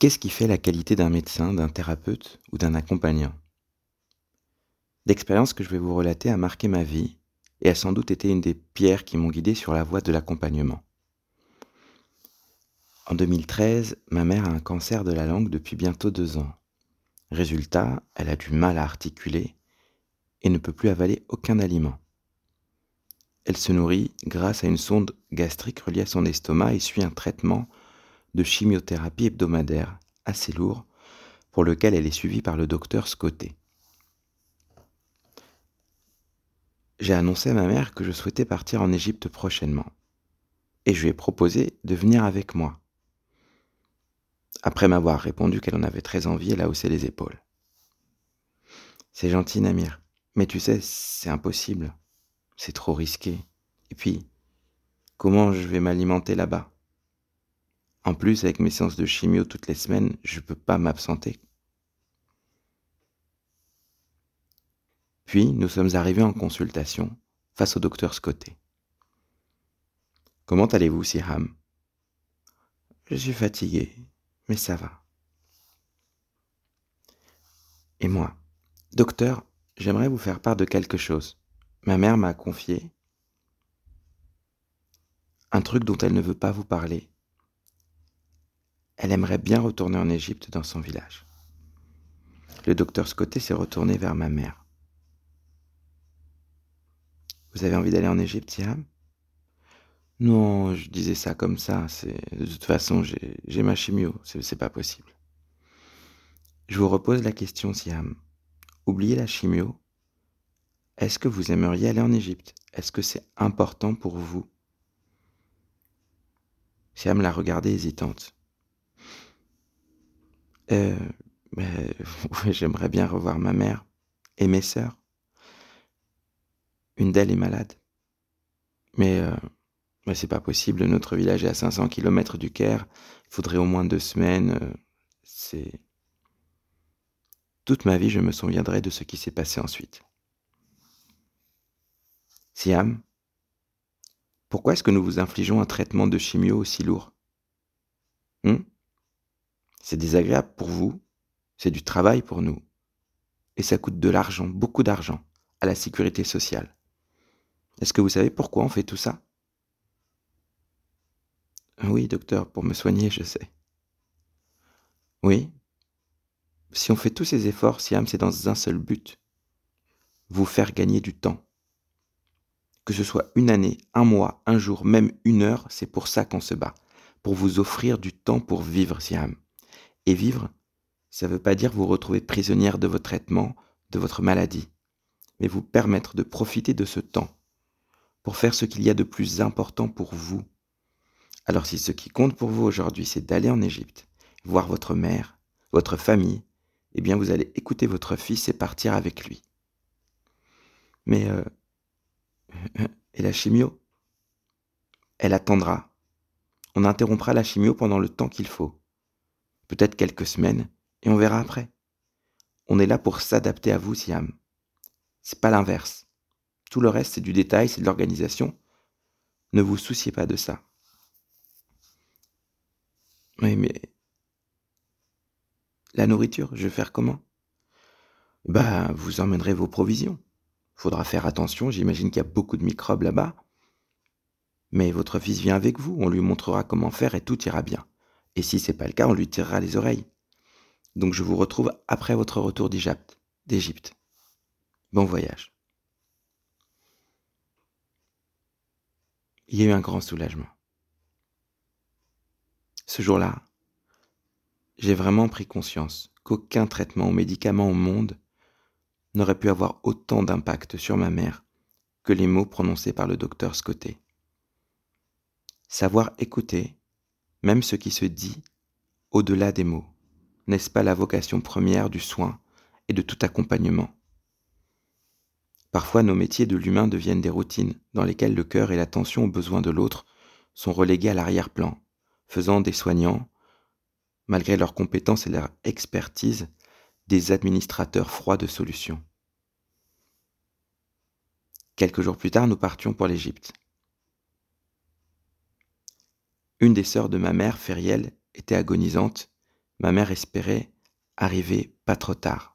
Qu'est-ce qui fait la qualité d'un médecin, d'un thérapeute ou d'un accompagnant? L'expérience que je vais vous relater a marqué ma vie et a sans doute été une des pierres qui m'ont guidé sur la voie de l'accompagnement. En 2013, ma mère a un cancer de la langue depuis bientôt 2 ans. Résultat, elle a du mal à articuler et ne peut plus avaler aucun aliment. Elle se nourrit grâce à une sonde gastrique reliée à son estomac et suit un traitement de chimiothérapie hebdomadaire assez lourd pour lequel elle est suivie par le docteur Scotté. J'ai annoncé à ma mère que je souhaitais partir en Égypte prochainement et je lui ai proposé de venir avec moi. Après m'avoir répondu qu'elle en avait très envie, elle a haussé les épaules. C'est gentil, Namir, mais tu sais, c'est impossible. C'est trop risqué. Et puis, comment je vais m'alimenter là-bas? En plus, avec mes séances de chimio toutes les semaines, je peux pas m'absenter. Puis, nous sommes arrivés en consultation face au docteur Scotté. Comment allez-vous, Siham? Je suis fatigué, mais ça va. Et moi? Docteur, j'aimerais vous faire part de quelque chose. Ma mère m'a confié un truc dont elle ne veut pas vous parler. Elle aimerait bien retourner en Égypte dans son village. Le docteur Scotté s'est retourné vers ma mère. Vous avez envie d'aller en Égypte, Siam? Non, je disais ça comme ça. De toute façon, j'ai ma chimio. C'est pas possible. Je vous repose la question, Siam. Oubliez la chimio. Est-ce que vous aimeriez aller en Égypte? Est-ce que c'est important pour vous? Siam l'a regardée hésitante. Euh, mais, ouais, j'aimerais bien revoir ma mère et mes sœurs. Une d'elles est malade. Mais c'est pas possible, notre village est à 500 kilomètres du Caire. Il faudrait au moins 2 semaines. C'est... Toute ma vie, je me souviendrai de ce qui s'est passé ensuite. Siam, pourquoi est-ce que nous vous infligeons un traitement de chimio aussi lourd? C'est désagréable pour vous, c'est du travail pour nous. Et ça coûte de l'argent, beaucoup d'argent, à la sécurité sociale. Est-ce que vous savez pourquoi on fait tout ça? Oui, docteur, pour me soigner, je sais. Oui, si on fait tous ces efforts, Siam, c'est dans un seul but. Vous faire gagner du temps. Que ce soit une année, un mois, un jour, même une heure, c'est pour ça qu'on se bat. Pour vous offrir du temps pour vivre, Siam. Et vivre, ça ne veut pas dire vous retrouver prisonnière de votre traitement, de votre maladie, mais vous permettre de profiter de ce temps pour faire ce qu'il y a de plus important pour vous. Alors si ce qui compte pour vous aujourd'hui, c'est d'aller en Égypte, voir votre mère, votre famille, eh bien vous allez écouter votre fils et partir avec lui. Mais, et la chimio? Elle attendra. On interrompra la chimio pendant le temps qu'il faut. Peut-être quelques semaines, et on verra après. On est là pour s'adapter à vous, Siam. C'est pas l'inverse. Tout le reste, c'est du détail, c'est de l'organisation. Ne vous souciez pas de ça. Oui, mais la nourriture, je vais faire comment? Bah, vous emmènerez vos provisions. Faudra faire attention, j'imagine qu'il y a beaucoup de microbes là-bas. Mais votre fils vient avec vous, on lui montrera comment faire et tout ira bien. Et si c'est pas le cas, on lui tirera les oreilles. Donc je vous retrouve après votre retour d'Égypte. Bon voyage. Il y a eu un grand soulagement. Ce jour-là, j'ai vraiment pris conscience qu'aucun traitement ou médicament au monde n'aurait pu avoir autant d'impact sur ma mère que les mots prononcés par le docteur Scotté. Savoir écouter, même ce qui se dit, au-delà des mots, n'est-ce pas la vocation première du soin et de tout accompagnement? Parfois, nos métiers de l'humain deviennent des routines dans lesquelles le cœur et l'attention aux besoins de l'autre sont relégués à l'arrière-plan, faisant des soignants, malgré leurs compétences et leur expertise, des administrateurs froids de solutions. Quelques jours plus tard, nous partions pour l'Égypte. Une des sœurs de ma mère, Feriel, était agonisante, ma mère espérait arriver pas trop tard.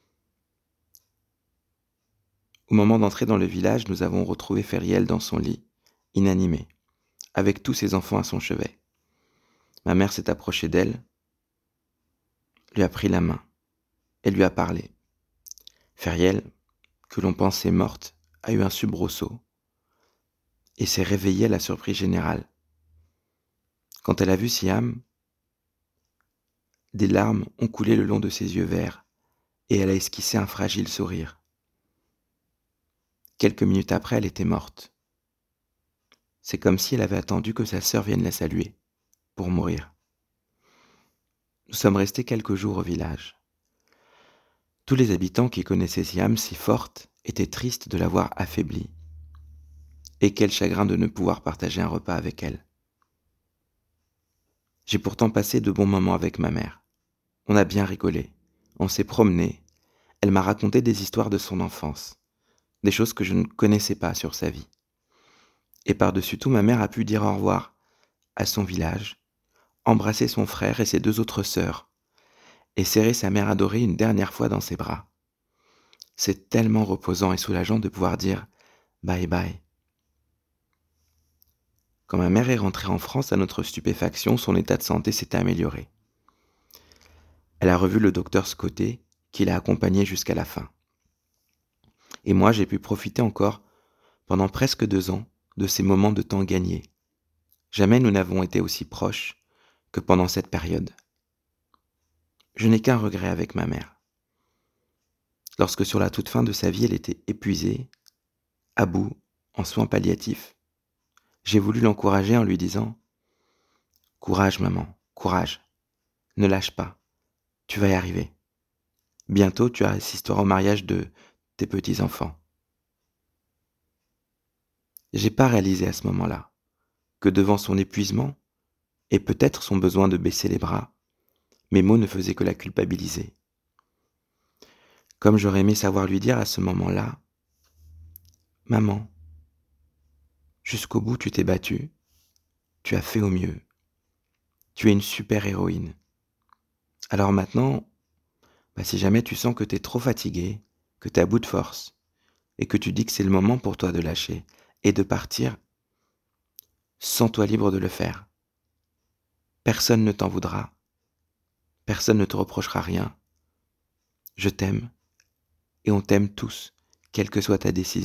Au moment d'entrer dans le village, nous avons retrouvé Feriel dans son lit, inanimé, avec tous ses enfants à son chevet. Ma mère s'est approchée d'elle, lui a pris la main et lui a parlé. Feriel, que l'on pensait morte, a eu un soubresaut et s'est réveillée à la surprise générale. Quand elle a vu Siam, des larmes ont coulé le long de ses yeux verts et elle a esquissé un fragile sourire. Quelques minutes après, elle était morte. C'est comme si elle avait attendu que sa sœur vienne la saluer, pour mourir. Nous sommes restés quelques jours au village. Tous les habitants qui connaissaient Siam si forte étaient tristes de la voir affaiblie. Et quel chagrin de ne pouvoir partager un repas avec elle. J'ai pourtant passé de bons moments avec ma mère. On a bien rigolé, on s'est promené, elle m'a raconté des histoires de son enfance, des choses que je ne connaissais pas sur sa vie. Et par-dessus tout, ma mère a pu dire au revoir à son village, embrasser son frère et ses 2 autres sœurs, et serrer sa mère adorée une dernière fois dans ses bras. C'est tellement reposant et soulageant de pouvoir dire « bye bye ». Quand ma mère est rentrée en France, à notre stupéfaction, son état de santé s'était amélioré. Elle a revu le docteur Scotté, qui l'a accompagnée jusqu'à la fin. Et moi, j'ai pu profiter encore, pendant presque 2 ans, de ces moments de temps gagnés. Jamais nous n'avons été aussi proches que pendant cette période. Je n'ai qu'un regret avec ma mère. Lorsque sur la toute fin de sa vie, elle était épuisée, à bout, en soins palliatifs, j'ai voulu l'encourager en lui disant « Courage maman, courage, ne lâche pas, tu vas y arriver. Bientôt tu assisteras au mariage de tes petits-enfants. » J'ai pas réalisé à ce moment-là que devant son épuisement, et peut-être son besoin de baisser les bras, mes mots ne faisaient que la culpabiliser. Comme j'aurais aimé savoir lui dire à ce moment-là « Maman, jusqu'au bout tu t'es battue, tu as fait au mieux, tu es une super héroïne. Alors maintenant, si jamais tu sens que tu es trop fatiguée, que tu es à bout de force, et que tu dis que c'est le moment pour toi de lâcher et de partir, sens-toi libre de le faire. Personne ne t'en voudra, personne ne te reprochera rien. Je t'aime, et on t'aime tous, quelle que soit ta décision. »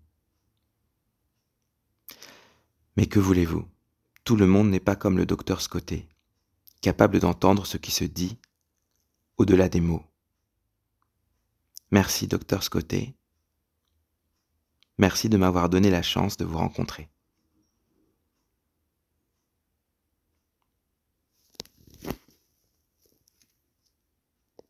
Mais que voulez-vous ? Tout le monde n'est pas comme le docteur Scotté, capable d'entendre ce qui se dit au-delà des mots. Merci, docteur Scotté. Merci de m'avoir donné la chance de vous rencontrer.